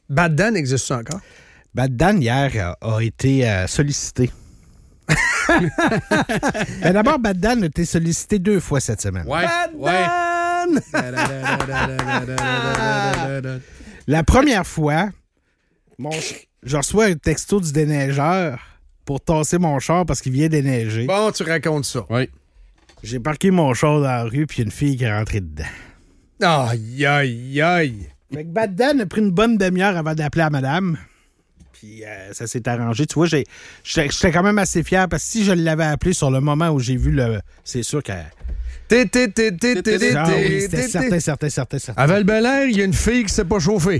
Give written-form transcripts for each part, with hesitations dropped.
Bad Dan existe encore? Bad Dan, hier, a été sollicité. Ben, d'abord, Bad Dan a été sollicité 2 fois cette semaine. Ouais. Dan! La première fois, je reçois un texto du déneigeur pour tasser mon char parce qu'il vient déneiger. Bon, tu racontes ça. Oui. J'ai parqué mon char dans la rue, puis il y a une fille qui est rentrée dedans. Aïe, aïe, aïe. Fait que Bad Dan a pris une bonne demi-heure avant d'appeler à madame. Puis ça s'est arrangé. Tu vois, j'étais quand même assez fier parce que si je l'avais appelé sur le moment où j'ai vu le... C'est sûr que... Ah oui, c'était certain. À Val-Belair, il y a une fille qui s'est pas chauffée.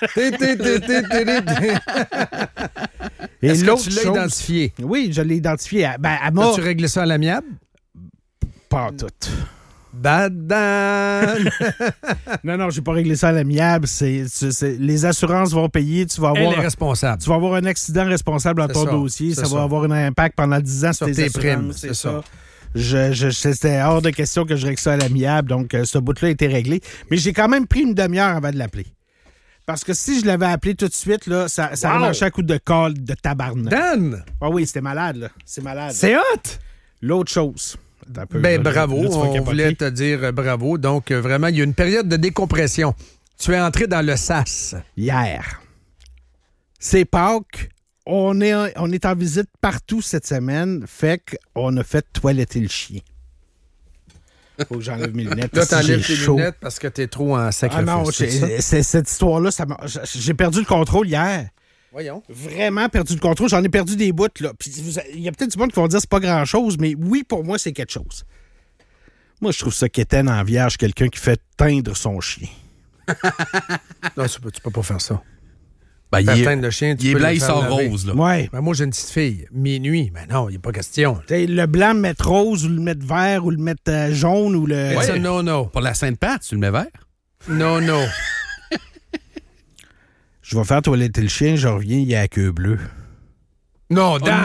Est-ce que tu l'as identifié? Oui, je l'ai identifié. Elle m'a... As-tu réglé ça à l'amiable? Pas en tout. Bad Dan! Non, j'ai pas réglé ça à l'amiable. Les assurances vont payer. Tu vas avoir... Elle est responsable. Tu vas avoir un accident responsable dans ton dossier. Ça va avoir un impact pendant 10 ans sur tes assurances. Primes, c'est ça. C'était hors de question que je règle ça à l'amiable, donc ce bout-là a été réglé. Mais j'ai quand même pris une demi-heure avant de l'appeler. Parce que si je l'avais appelé tout de suite, là, ça marchait à coup de colle de tabarnak. Dan! Ah oui, c'était malade, là. C'est malade. C'est hot! L'autre chose. Bravo. On voulait te dire bravo. Donc, vraiment, il y a une période de décompression. Tu es entré dans le sas. Hier. C'est Pâques. On est en visite partout cette semaine, fait qu'on a fait toiletter le chien. Faut que j'enlève mes lunettes. Là, t'enlèves tes lunettes parce que t'es trop en sacrifice. Ah non, cette histoire-là, j'ai perdu le contrôle hier. Voyons. Vraiment perdu le contrôle. J'en ai perdu des bouts, là. Puis il y a peut-être du monde qui vont dire que c'est pas grand-chose, mais oui, pour moi, c'est quelque chose. Moi, je trouve ça quétaine en vierge, quelqu'un qui fait teindre son chien. Non, tu peux pas faire ça. Ben, le chien, il est blanc, il sort rose. Là. Ouais. Ben, moi, j'ai une petite fille. Minuit. Mais non, il n'y a pas question. T'sais, le blanc le mettre rose ou le mettre vert ou le mettre jaune ou le... Ouais. Non. Pour la Sainte-Pat, tu le mets vert? Non. Je vais faire toiletter le chien, je reviens, il y a la queue bleue. Non, Dan!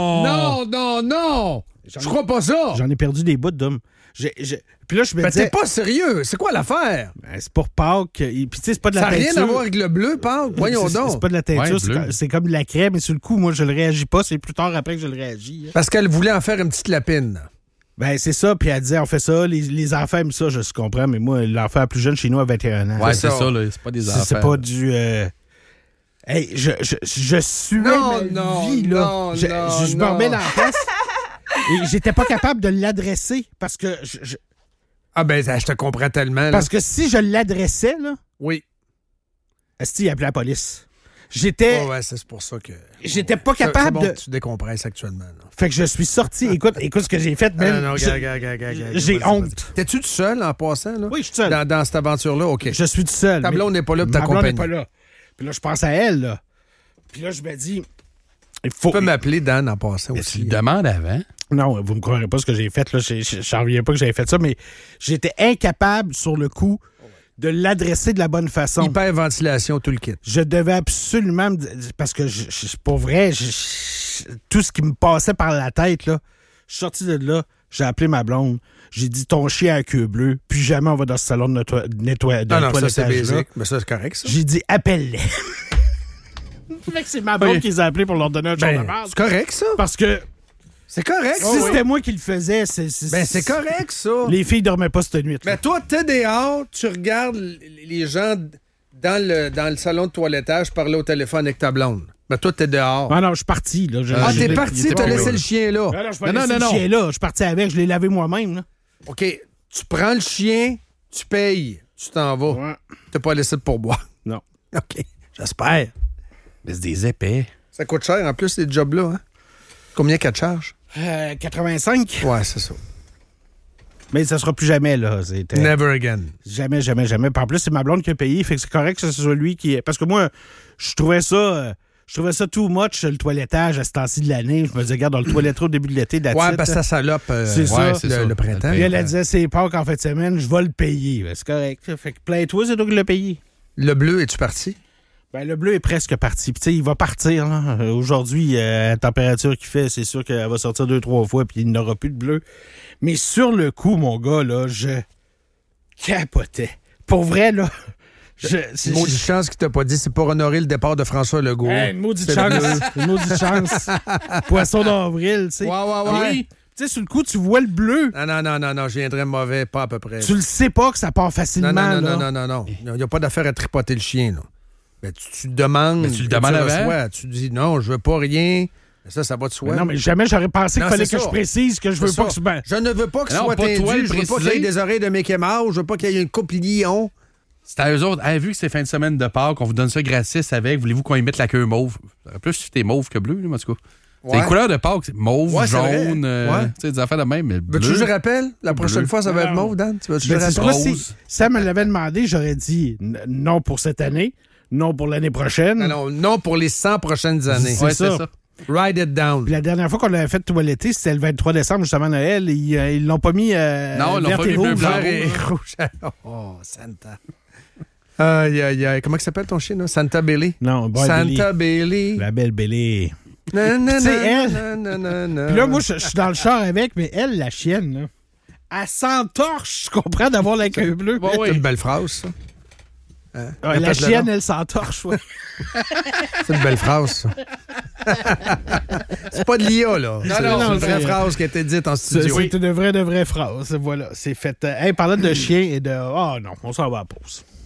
Non! Je crois pas ça! J'en ai perdu des bouts, d'homme. Puis là, je me disais... t'es pas sérieux! C'est quoi l'affaire? Ben, c'est pour Pâques. Puis tu sais, c'est pas de la teinture. Ça n'a rien à voir avec le bleu, Pâques. Voyons donc. C'est pas de la teinture, Ouais, c'est comme de la crème. Et sur le coup, moi, je le réagis pas. C'est plus tard après que je le réagis. Hein. Parce qu'elle voulait en faire une petite lapine. Ben, c'est ça. Puis elle disait, on fait ça. Les enfants aiment ça, je comprends. Mais moi, l'enfant plus jeune chez nous a 21 ans. Ouais, c'est ça. Là. C'est pas des affaires. C'est pas du... Hey, je suais ma vie, là. Je me remets dans la place. Et j'étais pas capable de l'adresser parce que... Ah ben, je te comprends tellement. Là. Parce que si je l'adressais, là... Oui. Est-ce qu'il appelait la police? J'étais... ouais, c'est pour ça que... J'étais pas capable de... Tu décompresses actuellement. Là. Fait que je suis sorti. Écoute ce que j'ai fait, même. Non, j'ai honte. T'es-tu tout seul en passant, là? Oui, je suis tout seul. Dans cette aventure-là, OK. Je suis tout seul. Ta blonde n'est pas là pour t'accompagner. Ma blonde t'accompagner. n'est pas là. Puis là, je pense à elle, là. Puis là, je me dis... Il faut... Tu peux m'appeler Dan en passant mais aussi. tu le demandes avant. Non, vous me croirez pas ce que j'ai fait, là. J'en reviens pas que j'avais fait ça, mais j'étais incapable, sur le coup, de l'adresser de la bonne façon. Hyperventilation, tout le kit. Je devais absolument... Parce que, pour vrai, tout ce qui me passait par la tête, là, je suis sorti de là, j'ai appelé ma blonde, j'ai dit, ton chien a queue bleue, puis jamais on va dans ce salon de non, ça, c'est basique. Mais ça, c'est correct, ça. J'ai dit, appelle-les. Fait que c'est ma blonde qui les a appelés pour leur donner un genre de base. C'est correct, ça. Parce que... C'est correct, si c'était moi qui le faisais, c'est correct, ça. Les filles dormaient pas cette nuit. Mais toi, t'es dehors, tu regardes les gens dans le salon de toilettage parler au téléphone avec ta blonde. Mais toi, t'es dehors. Ah non, je suis parti. Là. T'es parti, t'as laissé le chien là. Non, je suis pas laissé le chien là. Je suis parti avec, je l'ai lavé moi-même. Là. OK, tu prends le chien, tu payes, tu t'en vas. Ouais. T'as pas laissé de pourboire. Non. OK, j'espère. Mais c'est des épais. Ça coûte cher, en plus, ces jobs-là. Hein? Combien qu'elle te charge? 85. Ouais, c'est ça. Mais ça sera plus jamais, là. Never again. Jamais. Puis en plus, c'est ma blonde qui a payé. Fait que c'est correct que ce soit lui qui... Parce que moi, je trouvais ça too much, le toilettage à ce temps-ci de l'année. Je me disais, regarde, dans le toiletteau au début de l'été, ouais, parce que ça salope c'est ça. Le printemps. Puis elle disait, c'est Pâques en fin de semaine, je vais le payer. Ben, c'est correct. Fait que plains-toi, c'est toi qui l'as payé. Le bleu, es-tu parti? Ben, le bleu est presque parti. Puis, tu sais, il va partir. Là. Aujourd'hui, la température qu'il fait, c'est sûr qu'elle va sortir 2-3 fois, puis il n'aura plus de bleu. Mais sur le coup, mon gars, là, je capotais. Pour vrai, là, C'est Maudite chance qu'il t'a pas dit c'est pour honorer le départ de François Legault. une maudite C'est chance. bleu. Une maudite chance. Poisson d'avril, tu sais. Ouais. Oui. Tu sais, sur le coup, tu vois le bleu. Non, je viendrais mauvais, pas à peu près. Tu le sais pas que ça part facilement. Non. Il n'y a pas d'affaire à tripoter le chien, là. Ben, tu demandes. Mais tu le demandes avant. Reçois. Tu dis non, je veux pas rien. Ça va de soi. Non, mais jamais j'aurais pensé qu'il Non, fallait c'est que ça. je précise que je veux C'est pas ça. que Je ne veux pas que ce Non, soit pas toi tendu. le Je veux pas qu'il y ait préciser. des oreilles de Mickey Mouse. Je veux pas qu'il y ait une coupe lion. C'est à eux autres. Vu que c'est fin de semaine de Pâques, qu'on vous donne ça gratis avec, voulez-vous qu'on y mette la queue mauve? Ça aurait plus si t'es mauve que bleu, là, en tout cas. C'est les couleurs de Pâques, c'est mauve, Ouais, c'est vrai. jaune, Ouais. tu sais, des affaires de même, mais bleu. Veux-tu que je rappelle? La prochaine fois, ça va être Non. mauve, Dan. Tu veux que je Ben, le c'est rappelle? quoi, Rose. si ça me l'avait demandé, j'aurais dit non pour cette année, non pour l'année prochaine. Non, pour les 100 prochaines années. C'est Ouais, ça. c'est ça. Ride it down. Puis la dernière fois qu'on l'avait fait toiletter, c'était le 23 décembre, justement, Noël. Ils l'ont pas mis Non, ils l'ont vert pas et mis bleu, rouge. blanc, Vert et rouge. Oh, Santa. Aïe. Comment il s'appelle ton chien, là? Santa Bailey? Non, Boy Santa Bailey. La belle Bélé. Na, na, Tu sais, na, elle- na, na, na, na. Puis là, moi, je suis dans le char avec, mais elle, la chienne, là, elle s'entorche, je comprends, d'avoir la queue bleue. Bon, C'est oui. une belle phrase, ça. Hein? La Répète-le chienne, donc. elle s'entorche, ouais. C'est une belle phrase, ça. C'est pas de l'IA, là. C'est non, une vraie c'est- phrase qui a été dite en C'est studio. une vraie phrase. Voilà, c'est fait. Hey, parlant de chien et de... Oh non, on s'en va à la pause.